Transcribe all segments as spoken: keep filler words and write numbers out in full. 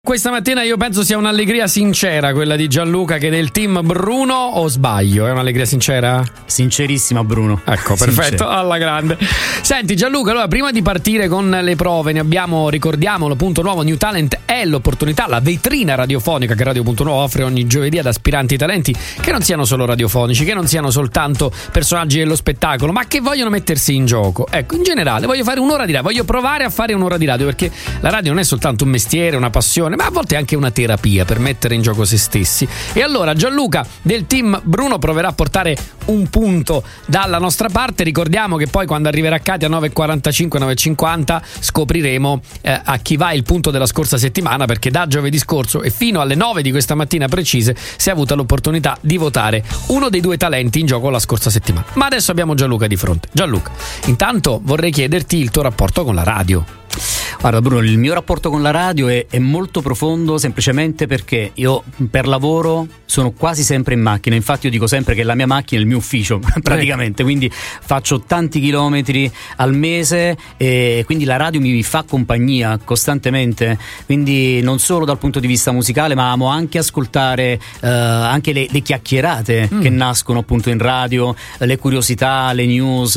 questa mattina io penso sia un'allegria sincera quella di Gianluca, che è del team Bruno, o sbaglio? È un'allegria sincera? Sincerissima, Bruno. Ecco, perfetto, Sincero. Alla grande. Senti Gianluca, allora prima di partire con le prove ne abbiamo, ricordiamolo, Punto Nuovo New Talent è l'opportunità, la vetrina radiofonica che Radio Punto Nuovo offre ogni giovedì ad aspiranti talenti che non siano solo radiofonici, che non siano soltanto personaggi dello spettacolo, ma che vogliono mettersi in gioco. Ecco, in generale voglio fare un'ora di radio, voglio provare a fare un'ora di radio, perché la radio non è soltanto un mestiere, una passione, ma a volte è anche una terapia per mettere in gioco se stessi. E allora Gianluca del team Bruno proverà a portare un punto dalla nostra parte. Ricordiamo che poi quando arriverà Katia a nove e quarantacinque, nove e cinquanta scopriremo eh, a chi va il punto della scorsa settimana, perché da giovedì scorso e fino alle nove di questa mattina precise si è avuta l'opportunità di votare uno dei due talenti in gioco la scorsa settimana. Ma adesso abbiamo Gianluca di fronte. Gianluca, intanto vorrei chiederti il tuo rapporto con la radio. Guarda Bruno, il mio rapporto con la radio è, è molto profondo, semplicemente perché io per lavoro sono quasi sempre in macchina. Infatti io dico sempre che la mia macchina è il mio ufficio praticamente, quindi faccio tanti chilometri al mese e quindi la radio mi fa compagnia costantemente, quindi non solo dal punto di vista musicale, ma amo anche ascoltare eh, anche le, le chiacchierate mm. che nascono appunto in radio, le curiosità, le news,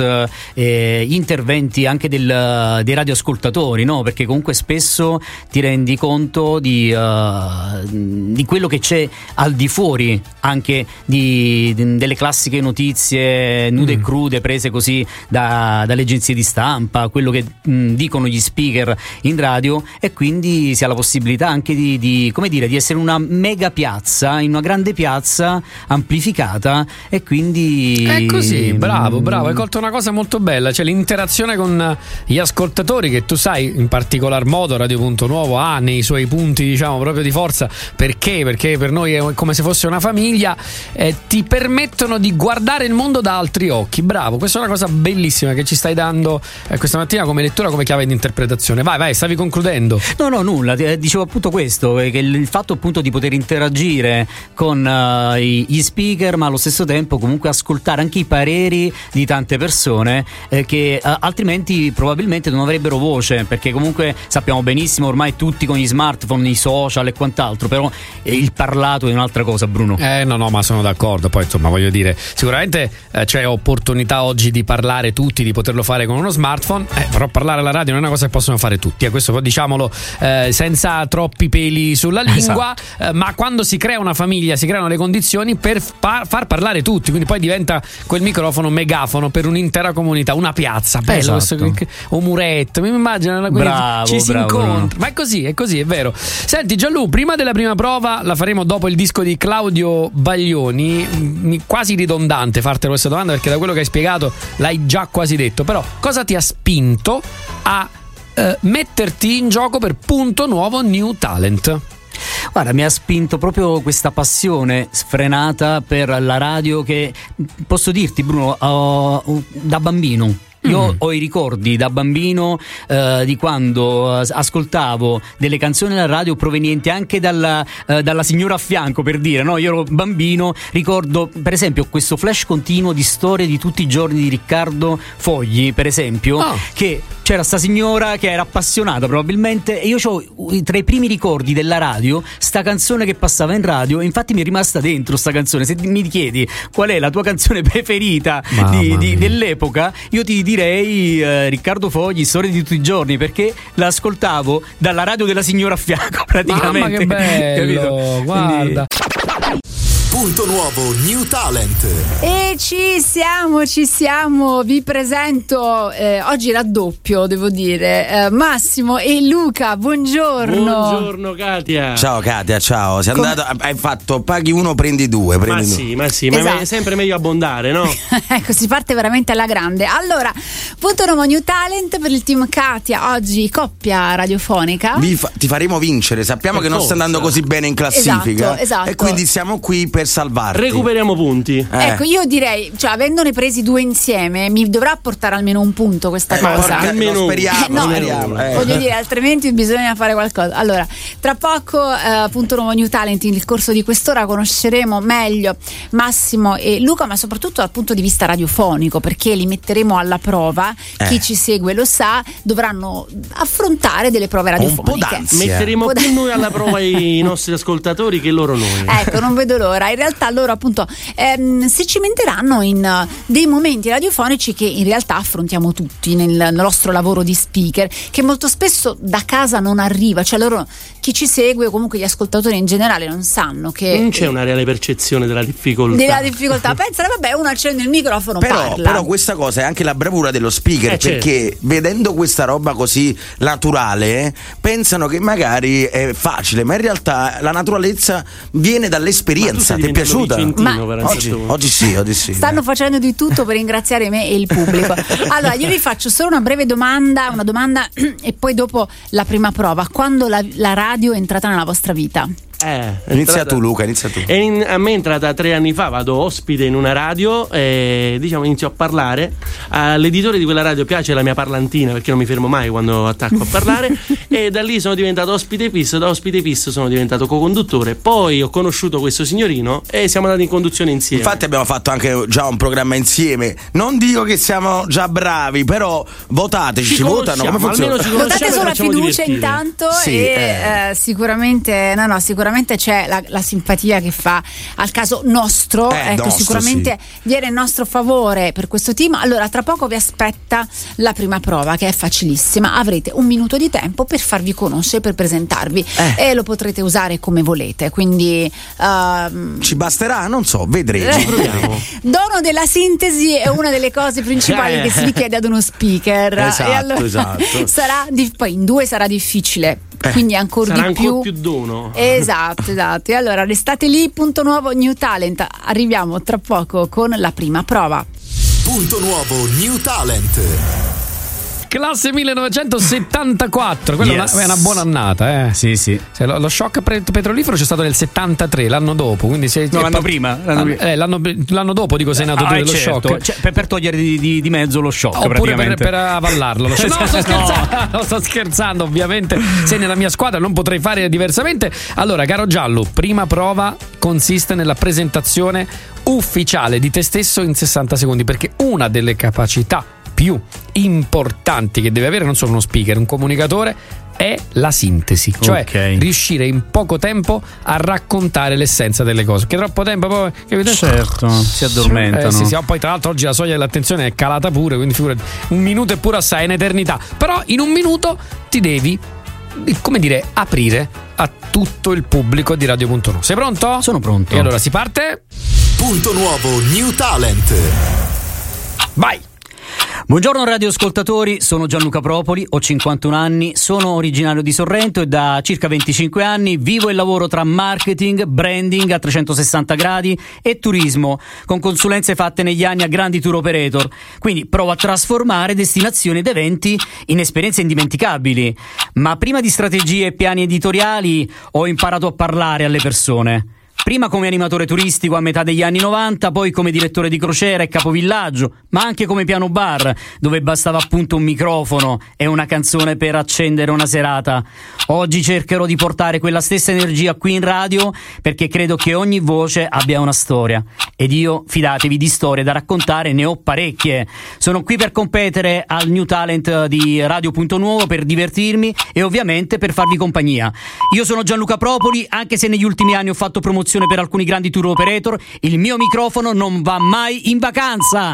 eh, gli interventi anche del, dei radioascoltatori, no? Perché comunque spesso ti rendi conto di, uh, di quello che c'è al di fuori anche di, di, delle classiche notizie nude mm. e crude prese così da, dalle agenzie di stampa, quello che mh, dicono gli speaker in radio, e quindi si ha la possibilità anche di, di, come dire, di essere una mega piazza, in una grande piazza amplificata, e quindi è così. Bravo, bravo, hai colto una cosa molto bella, cioè l'interazione con gli ascoltatori, che tu sai in particolar modo Radio Punto Nuovo ha nei suoi punti, diciamo, proprio di forza. Perché? Perché per noi è come se fosse una famiglia, eh, ti permettono di guardare il mondo da altri occhi. Bravo, questa è una cosa bellissima che ci stai dando eh, questa mattina come lettura, come chiave di interpretazione. Vai, vai, stavi concludendo. No, no, nulla, dicevo appunto questo, che il fatto appunto di poter interagire con uh, gli speaker, ma allo stesso tempo comunque ascoltare anche i pareri di tante persone eh, che uh, altrimenti probabilmente non avrebbero voce, perché comunque sappiamo benissimo ormai tutti con gli smartphone, i social e quant'altro, però il parlato è un'altra cosa, Bruno. Eh no no, ma sono d'accordo. Poi insomma voglio dire, sicuramente eh, c'è opportunità oggi di parlare tutti, di poterlo fare con uno smartphone, eh, però parlare alla radio non è una cosa che possono fare tutti, eh, questo diciamolo eh, senza troppi peli sulla lingua. Esatto. eh, ma quando si crea una famiglia si creano le condizioni per par- far parlare tutti, quindi poi diventa quel microfono megafono per un'intera comunità, una piazza, bello. Esatto. Questo, o muretto, mi immagino una bravo, ci si bravo, incontra, ma è così, è così, è vero. Senti Gianlu, prima della prima prova, la faremo dopo il disco di Claudio Baglioni, mi, quasi ridondante fartelo questa domanda, perché da quello che hai spiegato l'hai già quasi detto, però cosa ti ha spinto a eh, metterti in gioco per Punto Nuovo New Talent? Guarda, mi ha spinto proprio questa passione sfrenata per la radio che, posso dirti Bruno, uh, da bambino io mm. ho i ricordi da bambino eh, di quando ascoltavo delle canzoni alla radio provenienti anche dalla, eh, dalla signora a fianco, per dire, no? Io ero bambino, ricordo per esempio questo flash continuo di storie di tutti i giorni di Riccardo Fogli, per esempio, oh. che c'era sta signora che era appassionata probabilmente, e io ho tra i primi ricordi della radio sta canzone che passava in radio, e infatti mi è rimasta dentro sta canzone. Se mi chiedi qual è la tua canzone preferita di, di, dell'epoca, io ti direi eh, Riccardo Fogli, Storie di tutti i giorni, perché l'ascoltavo dalla radio della signora a fianco praticamente. Mamma che bello, guarda. Quindi... Punto Nuovo New Talent. E ci siamo, ci siamo. Vi presento eh, oggi raddoppio, devo dire, eh, Massimo e Luca. Buongiorno. Buongiorno Katia. Ciao Katia, ciao. Sei Com- andato, hai fatto paghi uno, prendi due. Prendi ma due. sì, ma sì, esatto. ma è sempre meglio abbondare, no? Ecco, si parte veramente alla grande. Allora, Punto Nuovo New Talent per il team Katia, oggi coppia radiofonica. Vi fa- ti faremo vincere. Sappiamo per che non forza. sta andando così bene in classifica. Esatto, esatto. E quindi siamo qui per per salvarti. Recuperiamo punti. Eh. Ecco, io direi, cioè, avendone presi due insieme, mi dovrà portare almeno un punto questa Eh, cosa. porca- Almeno lo speriamo, Eh, no, speriamo, eh. voglio dire, altrimenti bisogna fare qualcosa. Allora, tra poco, eh, punto nuovo New Talent, nel corso di quest'ora conosceremo meglio Massimo e Luca, ma soprattutto dal punto di vista radiofonico, perché li metteremo alla prova. Eh. Chi ci segue lo sa, dovranno affrontare delle prove Un po' radiofoniche. d'ansia. Metteremo Può- più noi alla prova i nostri ascoltatori che loro noi. Ecco, non vedo l'ora. In realtà loro appunto ehm, si cimenteranno in uh, dei momenti radiofonici che in realtà affrontiamo tutti nel, nel nostro lavoro di speaker, che molto spesso da casa non arriva, cioè loro, chi ci segue o comunque gli ascoltatori in generale non sanno che Non c'è una reale percezione della difficoltà. della difficoltà. Pensano, vabbè, uno accende il microfono, Però, parla. però questa cosa è anche la bravura dello speaker, Eh, certo. perché vedendo questa roba così naturale pensano che magari è facile, ma in realtà la naturalezza viene dall'esperienza. Ti è piaciuta? Ma- Oggi, oggi sì, oggi sì. Stanno facendo di tutto per ringraziare me e il pubblico. Allora, io vi faccio solo una breve domanda, una domanda e poi dopo la prima prova. Quando la, la radio è entrata nella vostra vita? Eh, è Inizia entrata- tu, Luca, inizia tu. E in- a me è entrata tre anni fa, vado ospite in una radio e diciamo inizio a parlare. All'editore di quella radio piace la mia parlantina, perché non mi fermo mai quando attacco a parlare. E da lì sono diventato ospite fisso, da ospite fisso sono diventato co-conduttore. Poi ho conosciuto questo signorino e siamo andati in conduzione insieme. Infatti abbiamo fatto anche già un programma insieme. Non dico che siamo già bravi, però votateci, ci, votano. Come conosciamo, funziona? almeno ci conosciamo Votate e sulla facciamo fiducia divertire. intanto Sì, e eh. eh, sicuramente no no sicuramente c'è la, la simpatia che fa al caso nostro, Eh, ecco, nostro, sicuramente viene in nostro favore per questo team. Allora, tra poco vi aspetta la prima prova, che è facilissima. Avrete un minuto di tempo per farvi conoscere, per presentarvi Eh. e lo potrete usare come volete, quindi ehm, Ci basterà? Non so, vedremo. Proviamo. dono della sintesi è una delle cose principali Eh. che si richiede ad uno speaker. Esatto, e allora esatto. sarà di- poi in due sarà difficile, Eh. quindi ancora Sarà di ancora più. più dono. Esatto, esatto. E allora restate lì, punto nuovo New Talent. Arriviamo tra poco con la prima prova. Punto nuovo New Talent. Classe millenovecentosettantaquattro, quella Yes. è una, è una buona annata, eh. Sì, sì. Cioè, lo, lo shock pre- petrolifero c'è stato nel settantatré, l'anno dopo, quindi sei, No, è l'anno pa- prima, l'anno Ah, prima. eh, l'anno, l'anno dopo dico sei nato tu Ah, dello certo. shock. Cioè, per, per togliere di, di- di mezzo lo shock, Oppure per, praticamente. per avallarlo. Lo shock. No, sto scherzando, no, sto scherzando, ovviamente. Sei nella mia squadra, non potrei fare diversamente. Allora, caro Giallo, prima prova consiste nella presentazione ufficiale di te stesso in sessanta secondi, perché una delle capacità più importanti che deve avere non solo uno speaker, un comunicatore, è la sintesi, cioè Ok. riuscire in poco tempo a raccontare l'essenza delle cose. Che troppo tempo poi, capito? Certo, si addormentano. Eh, sì, sì, poi tra l'altro oggi la soglia dell'attenzione è calata pure, quindi figurati, un minuto è pure assai, è un'eternità. Però in un minuto ti devi, come dire, aprire a tutto il pubblico di Radio punto uno. Sei pronto? Sono pronto. E allora si parte? Punto nuovo New Talent. Vai! Buongiorno radioascoltatori, sono Gianluca Propoli, ho cinquantuno anni, sono originario di Sorrento e da circa venticinque anni vivo e lavoro tra marketing, branding a trecentosessanta gradi e turismo, con consulenze fatte negli anni a grandi tour operator. Quindi provo a trasformare destinazioni ed eventi in esperienze indimenticabili. Ma prima di strategie e piani editoriali ho imparato a parlare alle persone. Prima come animatore turistico a metà degli anni novanta, poi come direttore di crociera e capovillaggio, ma anche come piano bar, dove bastava appunto un microfono e una canzone per accendere una serata. Oggi cercherò di portare quella stessa energia qui in radio, perché credo che ogni voce abbia una storia. Ed io, fidatevi, di storie da raccontare ne ho parecchie. Sono qui per competere al New Talent di Radio punto nuovo, per divertirmi e ovviamente per farvi compagnia. Io sono Gianluca Propoli, anche se negli ultimi anni ho fatto promozione per alcuni grandi tour operator, il mio microfono non va mai in vacanza.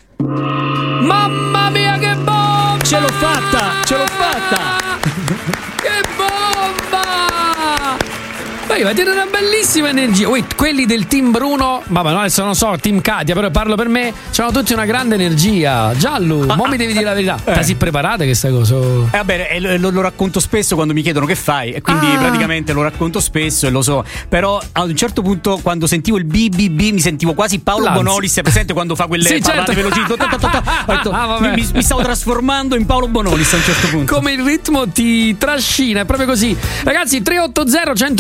Mamma mia che bomba! Ce l'ho fatta, ce l'ho fatta. Che bomba! Poi va a dire una bellissima energia. Wait, quelli del team Bruno, vabbè, no, adesso non so, team Katia, però parlo per me, hanno tutti una grande energia. Giallo, mo mi devi dire la verità. Eh. Ti si preparate questa cosa? Eh, vabbè, eh, lo, lo racconto spesso quando mi chiedono che fai, e quindi Ah. praticamente lo racconto spesso e lo so. Però a un certo punto, quando sentivo il B B B, mi sentivo quasi Paolo L'ansia. Bonolis. È presente quando fa quelle Sì, parlate certo. veloci? Ta, ta, ta, ta. Ho detto, Ah, vabbè. mi, mi stavo trasformando in Paolo Bonolis a un certo punto. Come il ritmo ti trascina, è proprio così. Ragazzi, tre otto zero uno due sette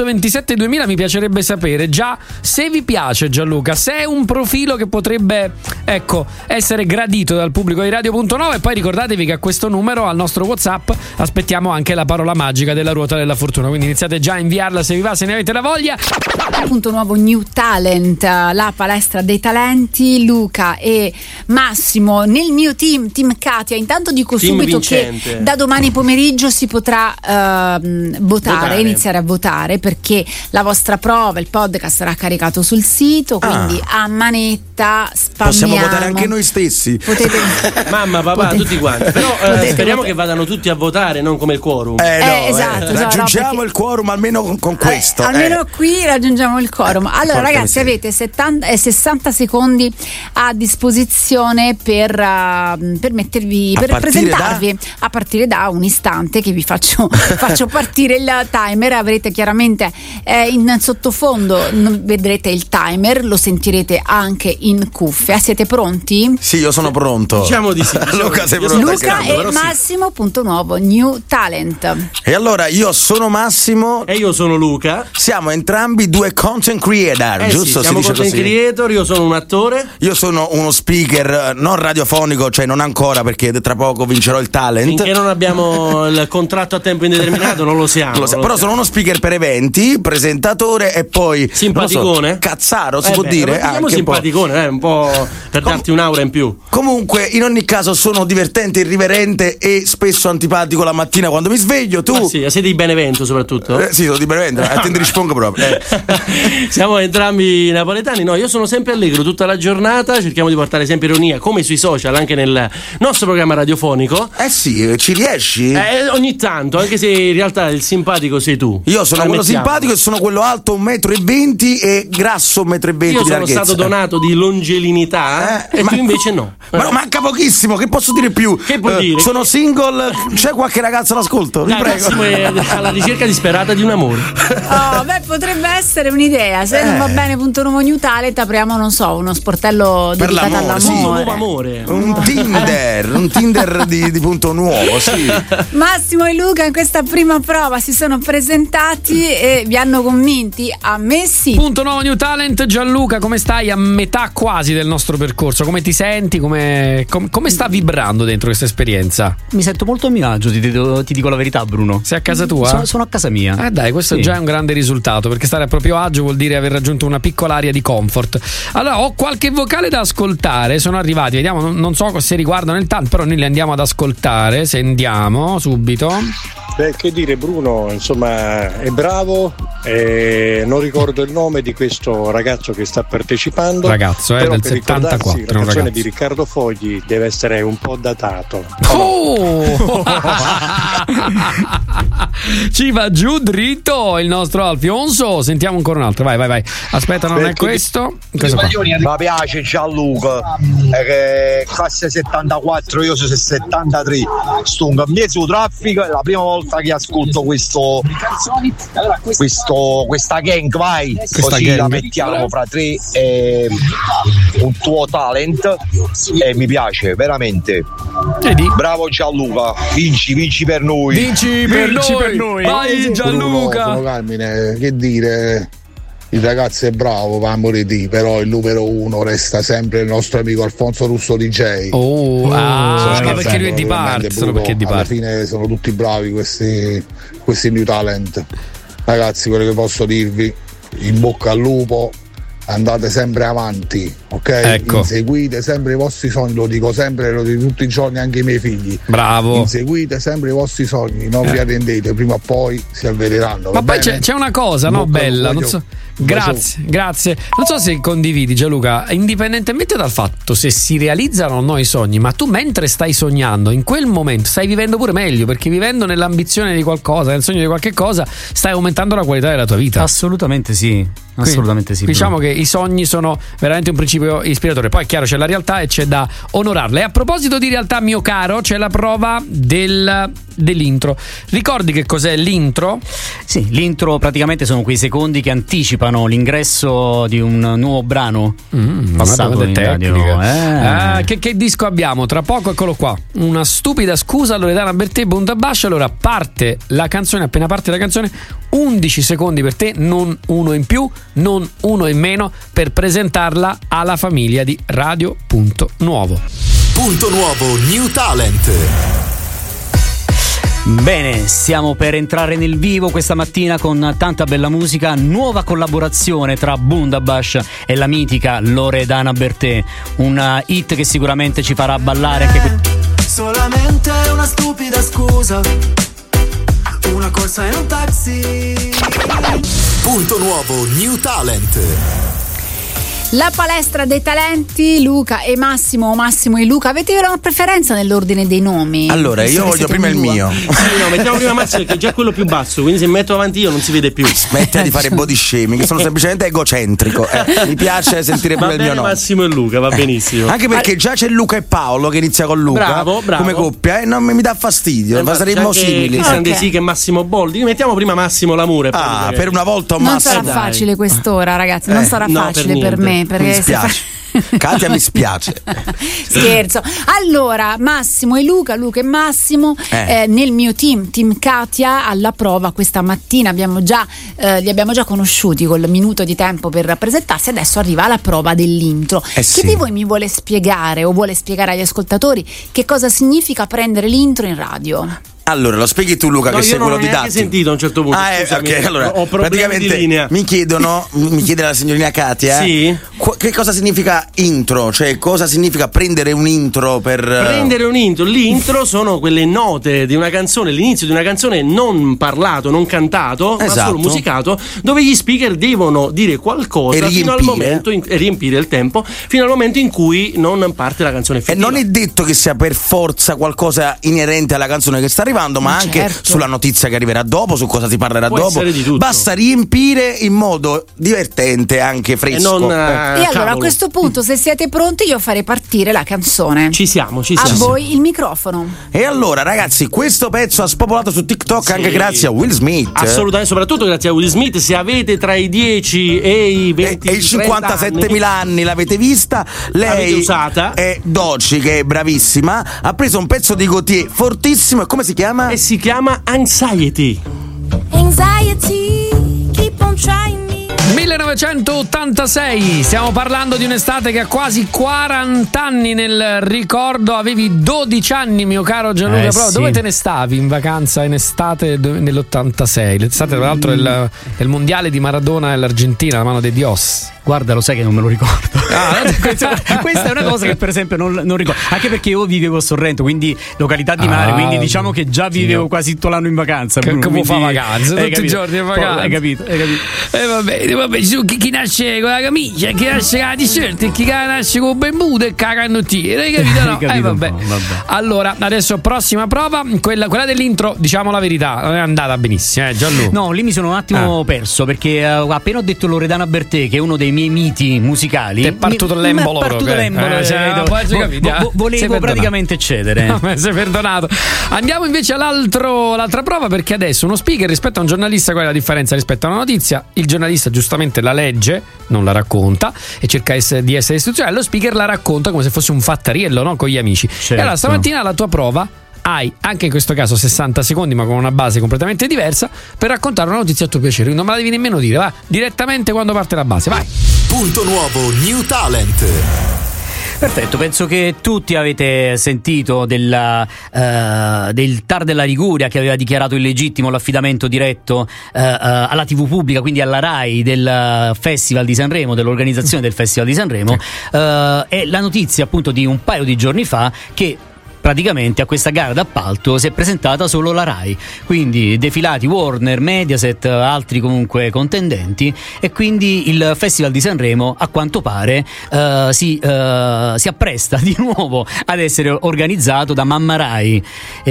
sette duemila mi piacerebbe sapere già se vi piace, Gianluca, se è un profilo che potrebbe, ecco, essere gradito dal pubblico di Radio Punto nove. E poi ricordatevi che a questo numero, al nostro WhatsApp, aspettiamo anche la parola magica della ruota della fortuna, quindi iniziate già a inviarla se vi va, se ne avete la voglia. Punto nuovo New Talent, la palestra dei talenti. Luca e Massimo nel mio team, team Katia. Intanto dico team subito vincente. Che da domani pomeriggio si potrà uh, votare, votare, iniziare a votare, perché la vostra prova, il podcast sarà caricato sul sito, quindi ah. a manetta spammiamo. Possiamo votare anche noi stessi. Potete, mamma, papà, potete, tutti quanti. Però eh, speriamo votare. Che vadano tutti a votare, non come il quorum. Eh, no, eh, esatto, eh, esatto, raggiungiamo no, perché, il quorum almeno con, con questo. Eh, almeno eh. qui raggiungiamo il quorum. Allora, Porca ragazzi, miseria. avete settanta, eh, sessanta secondi a disposizione per, uh, per mettervi, A per partire presentarvi da? a partire da un istante che vi faccio, faccio partire il timer. Avrete chiaramente eh, in sottofondo, vedrete il timer, lo sentirete anche in cuffia. Siete pronti? Sì, io sono pronto. Diciamo di sì. Diciamo Luca, sei io pronto? sto Luca pescando, e però sì. Massimo, punto nuovo, New Talent. E allora io sono Massimo. E io sono Luca. Siamo entrambi due content creator, Eh giusto? sì, siamo si dice content così. creator, io sono un attore. Io sono uno speaker eh, non radiofonico, cioè non ancora, perché tra poco vincerò il talent. Finché non abbiamo il contratto a tempo indeterminato non lo siamo. Lo sa- non lo però siamo. sono uno speaker per eventi, presentatore e poi Simpaticone. non so, cazzaro si Eh può beh, dire diciamo anche un po'. simpaticone, eh, un po' per darti un'aura in più. Comunque in ogni caso sono divertente, irriverente e spesso antipatico la mattina quando mi sveglio. Tu Ah, sì, sei di Benevento soprattutto. Eh, sì, sono di Benevento, a te ne rispondo proprio. Eh. Siamo entrambi napoletani. No, io sono sempre allegro tutta la giornata. Cerchiamo di portare sempre ironia, come sui social, anche nel nostro programma radiofonico. Eh sì, ci riesci? Eh, ogni tanto, anche se in realtà il simpatico sei tu. Io sono quello Ammettiamo. simpatico e sono quello alto un metro e venti e grasso un metro e venti Io di sono larghezza. stato donato di longelinità Eh, e ma- tu invece no. Ma manca pochissimo, che posso dire più? Che puoi Eh, dire? Sono single, c'è qualche ragazzo all'ascolto? Vi Dai, prego. Massimo è alla ricerca disperata di un amore. Oh, beh, potrebbe essere un'idea. Se non va Eh. bene, punto nuovo New Talent, apriamo, non so, uno sportello Per dedicato l'amore, sì. Un nuovo all'amore. amore. Un Tinder, un Tinder di, di punto nuovo, sì. Massimo e Luca in questa prima prova si sono presentati e vi hanno convinti? A me sì. Punto nuovo New Talent. Gianluca, come stai a metà quasi del nostro percorso? Come ti senti? Come, com- come sta vibrando dentro questa esperienza? Mi sento molto a mio agio, ti, dico- ti dico la verità, Bruno. Sei a casa tua? Sono, sono a casa mia. Eh dai, questo Sì. già è un grande risultato, perché stare a proprio agio vuol dire aver raggiunto una piccola area di comfort. Allora, ho qualche vocale da ascoltare, sono arrivati, vediamo, non, non so se riguardano il tanto, però noi li andiamo ad ascoltare, se andiamo subito. Beh, che dire, Bruno, insomma, è bravo, eh, non ricordo il nome di questo ragazzo che sta partecipando. Ragazzo, eh, però del per ricordarsi, settantaquattro, la un canzone ragazzo. di Riccardo Fogli deve essere un po' datato. Oh! Ci va giù dritto il nostro Alfionso. Sentiamo ancora un altro, vai vai vai. Aspetta, non Beh, è tu- questo? Questo qua. Mi piace Gianluca, è che classe settantaquattro, io sono settantatré, sto in mezzo traffico, è la prima volta che ascolto questo, questo questa gang, vai, così gang. la mettiamo fra tre, e un tuo talent e mi piace veramente. Vedi? Bravo Gianluca, vinci, vinci per noi. Vinci per Vinci noi. per noi. Vai Bruno, Gianluca. sono Carmine, che dire, il ragazzo è bravo, va a morire, però il numero uno resta sempre il nostro amico Alfonso Russo D J. Oh, ah, Sono ma perché lui è di veramente, parte, solo Bruno, perché è di alla parte. fine sono tutti bravi questi, questi new talent. Ragazzi, quello che posso dirvi, in bocca al lupo, andate sempre avanti, ok? Ecco. Inseguite sempre i vostri sogni, lo dico sempre, lo dico tutti i giorni anche ai miei figli. Bravo. Inseguite sempre i vostri sogni, non vi arrendete, prima o poi si avvereranno. Ma va poi bene? c'è, c'è una cosa, no, Bocca al bella, lupo, non so. un bacio. Grazie, grazie. Non so se condividi, Gianluca, indipendentemente dal fatto se si realizzano o no i sogni, ma tu mentre stai sognando, in quel momento stai vivendo pure meglio, perché vivendo nell'ambizione di qualcosa, nel sogno di qualche cosa, stai aumentando la qualità della tua vita. Assolutamente sì. Assolutamente sì. Diciamo Bruno. che i sogni sono veramente un principio ispiratore. Poi è chiaro, c'è la realtà e c'è da onorarla. E a proposito di realtà, mio caro, c'è la prova del dell'intro. Ricordi che cos'è l'intro? Sì, l'intro praticamente sono quei secondi che anticipano l'ingresso di un nuovo brano Mm, passato in radio. Eh. Ah, che, che disco abbiamo? Tra poco eccolo qua. Una stupida scusa, Loredana Bertè, Bundabash. Allora parte la canzone, appena parte la canzone, undici secondi per te, non uno in più, non uno in meno, per presentarla alla famiglia di Radio Punto Nuovo. Punto Nuovo New Talent. Bene, stiamo per entrare nel vivo questa mattina con tanta bella musica. Nuova collaborazione tra Bundabash e la mitica Loredana Bertè. Una hit che sicuramente ci farà ballare anche qui. Solamente una stupida scusa, una corsa in un taxi. Punto Nuovo New Talent. La palestra dei talenti, Luca e Massimo, Massimo e Luca. Avete una preferenza nell'ordine dei nomi? Allora, io voglio prima il mio. Sì, no, mettiamo prima Massimo, che è già quello più basso, quindi se metto avanti io non si vede più. Smette di fare body shaming, che sono semplicemente egocentrico. Eh, mi piace sentire Va prima il bene mio nome. Massimo e Luca, va benissimo. Anche perché già c'è Luca e Paolo che inizia con Luca. Bravo, bravo. Come coppia, e non mi dà fastidio. Eh, ma saremmo c'è anche simili. Cristian Ok. De Sica e Massimo Boldi. Mettiamo prima Massimo L'Amore. poi Ah, vedere. per una volta un Non Massimo. sarà dai. facile quest'ora, ragazzi. Non Eh, sarà no, facile per per, niente. me. Perché Mi se spiace. fa- Katia mi spiace. Scherzo. Allora, Massimo e Luca, Luca e Massimo, Eh. eh, nel mio team, team Katia, alla prova questa mattina. Abbiamo già, eh, li abbiamo già conosciuti col minuto di tempo per presentarsi. Adesso arriva la prova dell'intro. Eh sì. Chi di voi mi vuole spiegare o vuole spiegare agli ascoltatori che cosa significa prendere l'intro in radio? Allora, lo spieghi tu, Luca, No, che io sei non quello l'ho neanche didattico. sentito a un certo punto. Ah, eh, scusami. ok, allora Ho problemi di praticamente linea. mi chiedono, mi chiede la signorina Katia, eh, Sì. qu- che cosa significa intro? Cioè, cosa significa prendere un intro per Prendere un intro, l'intro sono quelle note di una canzone, l'inizio di una canzone non parlato, non cantato, ma Esatto. solo musicato, dove gli speaker devono dire qualcosa E fino al riempire. momento in, e riempire il tempo fino al momento in cui non parte la canzone E effettiva. non è detto che sia per forza qualcosa inerente alla canzone che sta arrivando, ma Ma anche certo. sulla notizia che arriverà dopo, su cosa si parlerà Può dopo. essere di tutto. Basta riempire in modo divertente, anche fresco. E non, Eh. eh, e allora a cavolo. questo punto, se siete pronti, io farei partire la canzone. Ci siamo, ci A siamo. voi il microfono. E allora, ragazzi, questo pezzo ha spopolato su TikTok Sì. anche grazie a Will Smith. Assolutamente, soprattutto grazie a Will Smith. Se avete tra i dieci e i E, venti e i cinquantasettemila anni l'avete vista, L'avete lei usata? è Doci, che è bravissima, ha preso un pezzo di Gautier fortissimo, e come si chiama? e si chiama Anxiety. Anxiety, keep on trying me. millenovecentottantasei, stiamo parlando di un'estate che ha quasi quaranta anni nel ricordo. Avevi dodici anni, mio caro Gianluca Eh, Prova. sì. Dove te ne stavi in vacanza in estate do- nell'ottantasei? L'estate, tra l'altro, del, del mondiale di Maradona e l'Argentina, la mano de Dios. Guarda, lo sai che non me lo ricordo. Ah, questa, questa è una cosa che per esempio non, non ricordo. Anche perché io vivevo a Sorrento, quindi località di mare, Ah, quindi diciamo che già vivevo quasi tutto l'anno in vacanza. Che- Bruno, come quindi- fa vacanza? hai Tutti i capito? giorni in vacanza. Hai capito, hai capito. E va bene, va bene. Su, chi, chi nasce con la camicia, chi nasce con la t-shirt, e chi nasce con il benvuto e con la canottiera. Hai capito? No? Hai capito eh, un vabbè. po', vabbè. Allora, adesso prossima prova, quella, quella dell'intro, diciamo la verità, non è andata benissimo, eh, Gianlu. No, lì mi sono un attimo Ah. perso perché eh, appena ho detto Loredana Bertè, che è uno dei miei miti musicali, Ti è partito mi- l'embolo mi è partito proprio, eh. l'embolo, Eh, sì, capito? no, poi ci Vo- capiti, vo- eh. Sei volevo perdonato. praticamente cedere. No, ma sei perdonato. Andiamo invece all'altro, l'altra prova, perché adesso uno speaker rispetto a un giornalista, qual è la differenza rispetto a una notizia? Il giornalista giustamente la legge, non la racconta e cerca ess- di essere istituzionale, lo speaker la racconta come se fosse un fattariello, no? Con gli amici. Certo. E allora stamattina la tua prova hai anche in questo caso sessanta secondi, ma con una base completamente diversa, per raccontare una notizia a tuo piacere. Quindi non me la devi nemmeno dire, va direttamente quando parte la base, vai. Punto Nuovo New Talent. Perfetto, penso che tutti avete sentito della, eh, del T A R della Liguria, che aveva dichiarato illegittimo l'affidamento diretto eh, eh, alla tivù pubblica, quindi alla RAI, del Festival di Sanremo, dell'organizzazione del Festival di Sanremo. Eh, e la notizia appunto di un paio di giorni fa che praticamente a questa gara d'appalto si è presentata solo la RAI, quindi defilati Warner, Mediaset, altri comunque contendenti, e quindi il Festival di Sanremo a quanto pare eh, si, eh, si appresta di nuovo ad essere organizzato da Mamma RAI.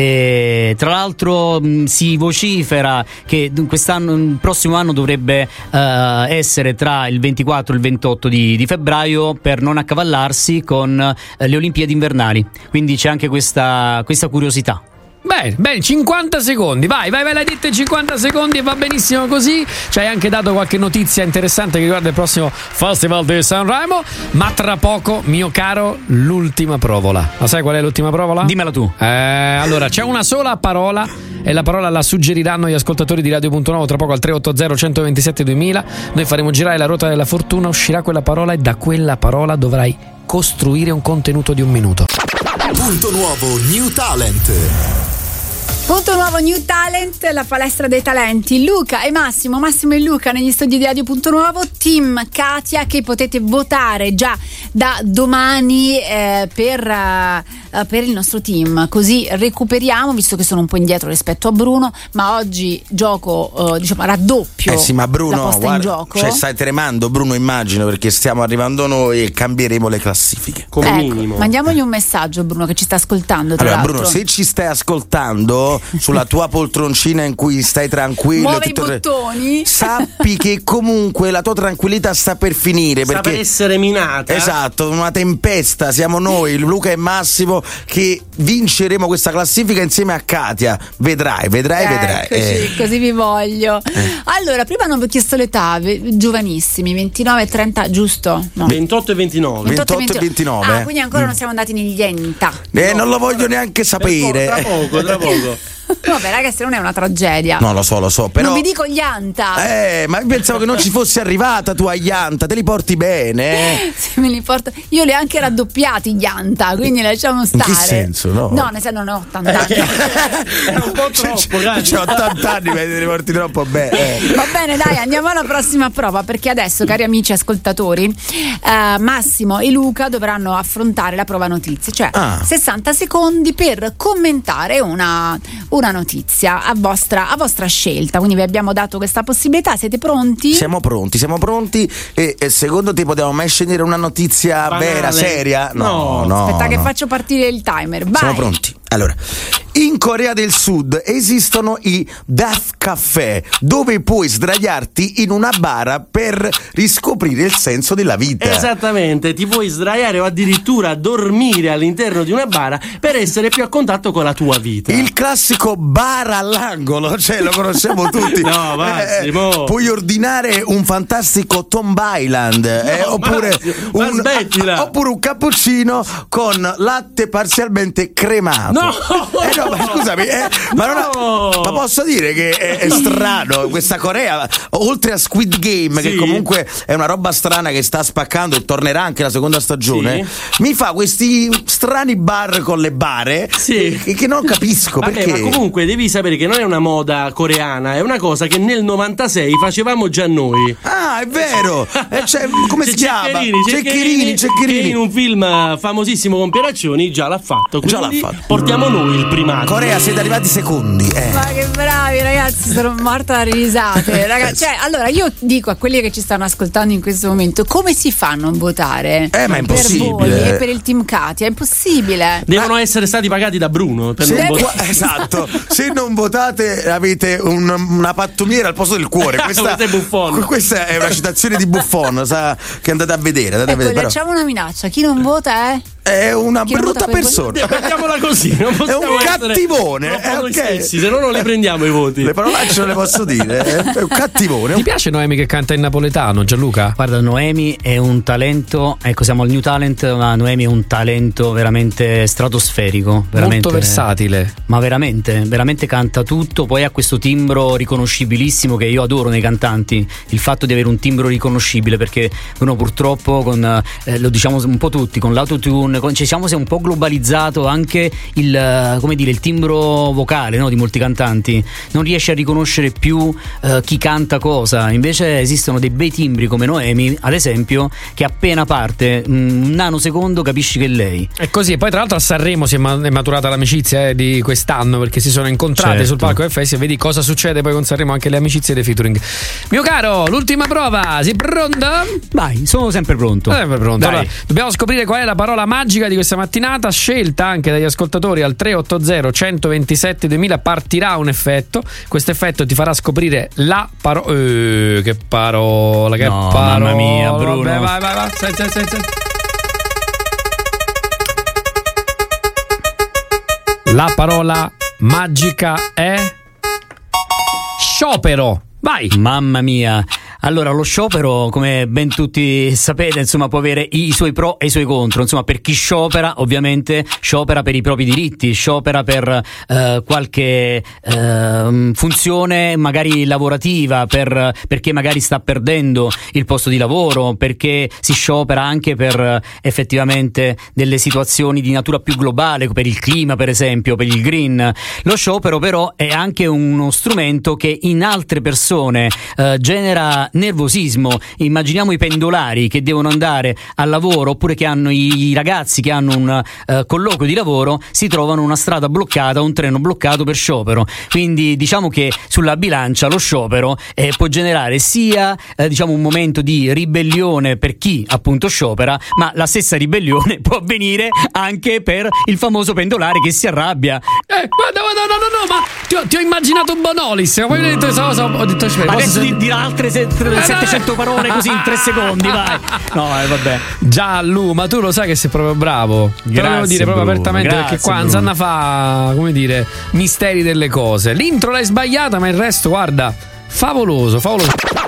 E, tra l'altro mh, si vocifera che quest'anno, il prossimo anno dovrebbe eh, essere tra il ventiquattro e il ventotto di, di febbraio, per non accavallarsi con eh, le Olimpiadi invernali, quindi c'è anche questa, questa curiosità. Bene, bene, cinquanta secondi, vai, vai, vai, l'hai detto in cinquanta secondi e va benissimo così. Ci hai anche dato qualche notizia interessante che riguarda il prossimo Festival di Sanremo. Ma tra poco, mio caro, l'ultima provola. La sai qual è l'ultima provola? Dimmela tu. Eh, allora, c'è una sola parola e la parola la suggeriranno gli ascoltatori di Radio Punto Nuovo tra poco al tre otto zero uno due sette duemila. Noi faremo girare la ruota della fortuna, uscirà quella parola e da quella parola dovrai costruire un contenuto di un minuto. Punto nuovo New Talent. Punto nuovo New Talent, la palestra dei talenti. Luca e Massimo, Massimo e Luca negli studi di Radio Punto Nuovo, team Katia che potete votare già da domani eh, per, uh, per il nostro team. Così recuperiamo, visto che sono un po' indietro rispetto a Bruno, ma oggi gioco uh, diciamo raddoppio. Eh sì, ma Bruno, la posta guarda, in gioco. cioè stai tremando Bruno, immagino, perché stiamo arrivando noi e cambieremo le classifiche. Come ecco, minimo. Mandiamogli un messaggio, Bruno, che ci sta ascoltando. Tra Allora l'altro. Bruno, se ci stai ascoltando sulla tua poltroncina in cui stai tranquillo, muove i tutto- bottoni, sappi che comunque la tua tranquillità sta per finire, Sta perché per essere minata. esatto, una tempesta, siamo noi, Luca e Massimo, che vinceremo questa classifica insieme a Katia. Vedrai, vedrai, vedrai. Eccoci, Eh. così vi voglio. Allora, prima non vi ho chiesto l'età, ve- giovanissimi, ventinove e trenta, giusto? No. ventotto e ventinove. ventotto e ventinove. Ah, quindi ancora non siamo andati negli enta. Eh, non lo voglio neanche sapere. Tra poco, tra poco. Vabbè, ragazzi, non è una tragedia. No, lo so, lo so, però Non vi dico gli anta. Eh, ma pensavo che non ci fossi arrivata tu agli anta, te li porti bene? Eh? Se me li porto, io li ho anche raddoppiati gli anta, quindi lasciamo In stare. che senso? No, No, nel senso non ho ottanta anni. È un po' troppo, C'ho ottanta anni, ma te li porti troppo bene. Eh. Va bene, dai, andiamo alla prossima prova, perché adesso, cari amici ascoltatori, eh, Massimo e Luca dovranno affrontare la prova notizie, cioè Ah. sessanta secondi per commentare una, una notizia a vostra, a vostra scelta. Quindi vi abbiamo dato questa possibilità, siete pronti? Siamo pronti, siamo pronti. E, e secondo te potevamo mai scegliere una notizia Banale. vera, seria? No, No. no. Aspetta che no. faccio partire il timer. Vai. Siamo pronti. Allora, in Corea del Sud esistono i Death Café, dove puoi sdraiarti in una bara per riscoprire il senso della vita. Esattamente, ti puoi sdraiare o addirittura dormire all'interno di una bara per essere più a contatto con la tua vita. Il classico bar all'angolo, cioè lo conosciamo tutti. No, Massimo. Eh, puoi ordinare un fantastico Tom Island, eh, oppure, Massimo, ma un, smettila. oppure un cappuccino con latte parzialmente cremato. No! Eh, no, ma scusami, eh, ma, non ha- ma posso dire che è, è strano questa Corea, oltre a Squid Game, Sì. che comunque è una roba strana che sta spaccando e tornerà anche la seconda stagione, mi fa questi strani bar con le bare Sì. che, che non capisco. Vabbè, perché. ma comunque devi sapere che non è una moda coreana, è una cosa che nel novantasei facevamo già noi. Ah, è vero! Eh, cioè, come C'è si chiama? Ceccherini, Ceccherini, Che Ceccherini. in un film famosissimo con Pieraccioni già l'ha fatto. Già Quindi l'ha fatto. portiamo noi il primato. Corea, siete arrivati secondi. Eh. Ma che bravi ragazzi, sono morta da risate. Ragazzi, cioè, allora io dico a quelli che ci stanno ascoltando in questo momento, come si fa a non votare? Eh, ma è Per voi impossibile. e per il team Katia, è impossibile. Devono essere stati pagati da Bruno per Se- non qua- votare. esatto, se non votate avete un- una pattumiera al posto del cuore. Questa, Questo è Buffon. questa è una citazione di Buffon, sa, che andate a vedere. Andate a Ecco, vedere però. lanciamo una minaccia, chi non vota è... È una Chi non brutta vota per persona. Mettiamola così, non È possiamo un essere cattivone. troppo eh, noi ok. stessi, se no non li prendiamo i voti. Le parolacce non le posso dire. È è un cattivone. Ti piace Noemi che canta in napoletano, Gianluca? Guarda, Noemi è un talento, ecco, siamo al New Talent, ma Noemi è un talento veramente stratosferico, veramente, Molto versatile. ma veramente, veramente canta tutto. Poi ha questo timbro riconoscibilissimo che io adoro nei cantanti, il fatto di avere un timbro riconoscibile, perché uno purtroppo con eh, lo diciamo un po' tutti, con l'autotune, con, ci siamo si è un po' globalizzato anche il, eh, come dire, il timbro vocale, no, di molti cantanti, non riesce a riconoscere più eh, chi canta cosa. Invece esistono dei bei timbri come Noemi, ad esempio, che appena parte un nanosecondo capisci che è lei. E così, poi tra l'altro a Sanremo si è, ma- è maturata l'amicizia eh, di quest'anno, perché si sono incontrati Certo. sul palco del festival. Vedi cosa succede poi con Sanremo, anche le amicizie dei featuring. Mio caro, l'ultima prova, sei pronto? Vai, sono sempre pronto. Sempre pronto. Dai. Allora, dobbiamo scoprire qual è la parola magica di questa mattinata, scelta anche dagli ascoltatori al tre otto zero uno due sette duemila. Partirà un effetto. Questo effetto ti farà scoprire la parola. Eh, che parola, che No, parola. mamma mia, Bruno. Vabbè, vai, vai, vai. Senti, senti, senti. La parola magica è sciopero. Vai. Mamma mia. Allora, lo sciopero, come ben tutti sapete, insomma, può avere i suoi pro e i suoi contro. Insomma, per chi sciopera, ovviamente, sciopera per i propri diritti, sciopera per eh, qualche eh, funzione magari lavorativa, per, perché magari sta perdendo il posto di lavoro, perché si sciopera anche per eh, effettivamente delle situazioni di natura più globale, per il clima, per esempio, per il green. Lo sciopero, però, è anche uno strumento che in altre persone eh, genera nervosismo. Immaginiamo i pendolari che devono andare al lavoro, oppure che hanno i, i ragazzi che hanno un uh, colloquio di lavoro, si trovano una strada bloccata, un treno bloccato per sciopero. Quindi diciamo che sulla bilancia lo sciopero eh, può generare sia eh, diciamo un momento di ribellione per chi appunto sciopera, ma la stessa ribellione può avvenire anche per il famoso pendolare che si arrabbia. Eh, guarda, guarda, no, no, no, ma ti ho, ti ho immaginato Bonolis. Poi ho detto questa cosa, ho detto aspetta, adesso posso... dirà altre se- settecento parole così in tre secondi, vai. No, eh, vabbè. Giallo, ma tu lo sai che sei proprio bravo. Te lo devo dire proprio Bruno, apertamente, grazie, perché qua Bruno. Anzanna fa, come dire, misteri delle cose. L'intro l'hai sbagliata, ma il resto, guarda, favoloso, favoloso.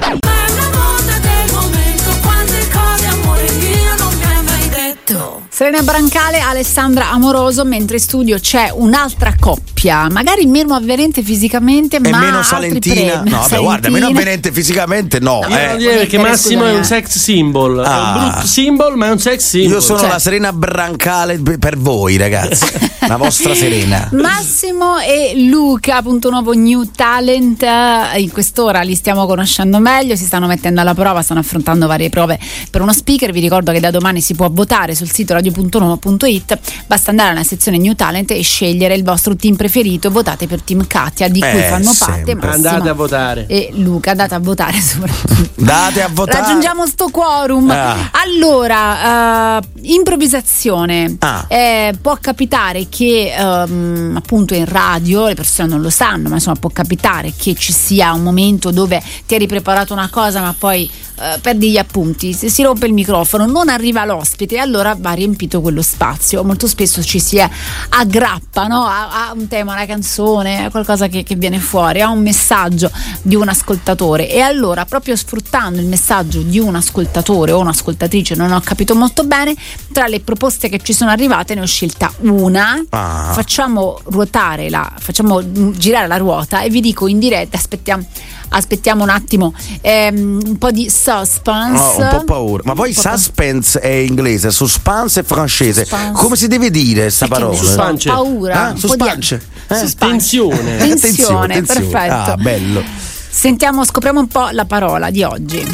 Serena Brancale, Alessandra Amoroso, mentre in studio c'è un'altra coppia, magari meno avvenente fisicamente, E ma meno altri Salentina. premi. No, vabbè, guarda, meno avvenente fisicamente, no. Io eh. devo dire perché Massimo è un sex symbol. È Ah. un brutto symbol, ma è un sex symbol. Io sono Cioè- la Serena Brancale per voi, ragazzi. La vostra Serena. Massimo e Luca, punto nuovo New Talent, eh, in quest'ora li stiamo conoscendo meglio, si stanno mettendo alla prova, stanno affrontando varie prove per uno speaker. Vi ricordo che da domani si può votare sul sito radio punto nuovo punto it, basta andare alla sezione New Talent e scegliere il vostro team preferito. Votate per Team Katia, di cui Eh, fanno parte sempre. Massimo Andate a votare. e Luca. Andate a votare soprattutto. Date a votare. Raggiungiamo sto quorum. Ah. Allora, eh, improvvisazione. Ah. Eh, può capitare che ehm, appunto in radio, le persone non lo sanno, ma insomma può capitare che ci sia un momento dove ti eri preparato una cosa ma poi eh, perdi gli appunti, se si rompe il microfono, non arriva l'ospite e allora va riempito quello spazio. Molto spesso ci si aggrappa, no? a, a un tema, una canzone, a qualcosa che, che viene fuori, a un messaggio di un ascoltatore, e allora proprio sfruttando il messaggio di un ascoltatore o un'ascoltatrice, non ho capito molto bene, tra le proposte che ci sono arrivate ne ho scelta una. Ah. Facciamo ruotare la facciamo girare la ruota e vi dico in diretta, aspettiamo aspettiamo un attimo, ehm, un po' di suspense. Oh, un po' paura. Ma poi Un po' pa- suspense è inglese, suspense è francese. Suspense. Come si deve dire sta Perché parola? non so, Suspense. paura, Ah, un po' di- suspense. Eh? Suspense. Tensione. Tensione, perfetto. Ah, bello. Sentiamo, scopriamo un po' la parola di oggi.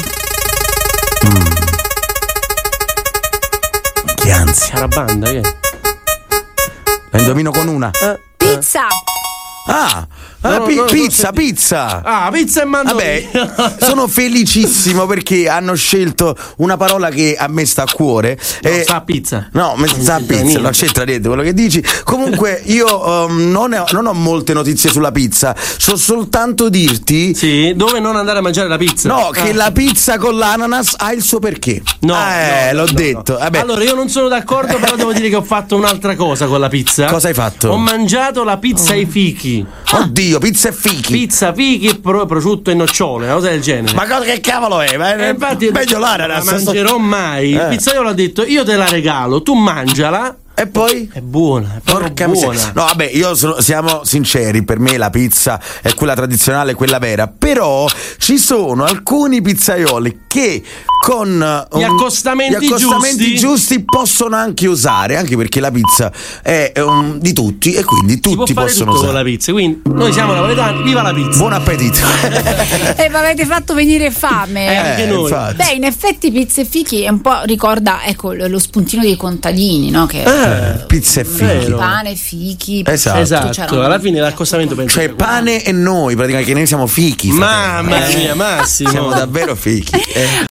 Che ansia. Carabanda, che è? La indovino con una. Pizza. Ah, ah, No, pi- no, no, pizza, no, pizza. Ah, pizza e mandorle. Vabbè, sono felicissimo perché hanno scelto una parola che a me sta a cuore. No, Eh, sta a pizza. No, me- Non sta a c'entra pizza, niente. non c'entra niente quello che dici. Comunque io um, non, ho, non ho molte notizie sulla pizza, so soltanto dirti Sì, dove non andare a mangiare la pizza? no, Ah. che la pizza con l'ananas ha il suo perché. No, eh, no, l'ho no, detto. no. Vabbè. Allora, io non sono d'accordo, però devo dire che ho fatto un'altra cosa con la pizza. Cosa hai fatto? Ho mangiato la pizza ai fichi. Oddio, pizza e fichi. Pizza, fichi e pro- prosciutto e nocciole, una cosa del genere. Ma cosa che cavolo è? Ma Eh, infatti, meglio non l'ananas. la mangerò mai. Eh. Il pizzaiolo ha detto: io te la regalo, tu mangiala. E poi? È buona, è proprio Porca buona. miseria. No, vabbè, io sono, siamo sinceri, per me la pizza è quella tradizionale, quella vera. Però ci sono alcuni pizzaioli che con Gli un- accostamenti gli accostamenti giusti. giusti possono anche usare, anche perché la pizza è um, di tutti e quindi Si può tutti fare possono tutto con usare. la pizza. Quindi noi siamo napoletani, viva la pizza. Buon appetito. E vi avete fatto venire fame. Eh, anche noi. infatti. Beh, in effetti pizza e fichi è un po' ricorda, ecco, lo lo spuntino dei contadini, no? Che Eh, Pizza e fichi. vero. pane, fichi. Esatto. c'erano- Esatto, alla fine l'accostamento penso Cioè sia quello. pane e noi, praticamente, che noi siamo fichi. fratello. Mamma Eh, mia, Massimo. Siamo davvero fichi. Eh.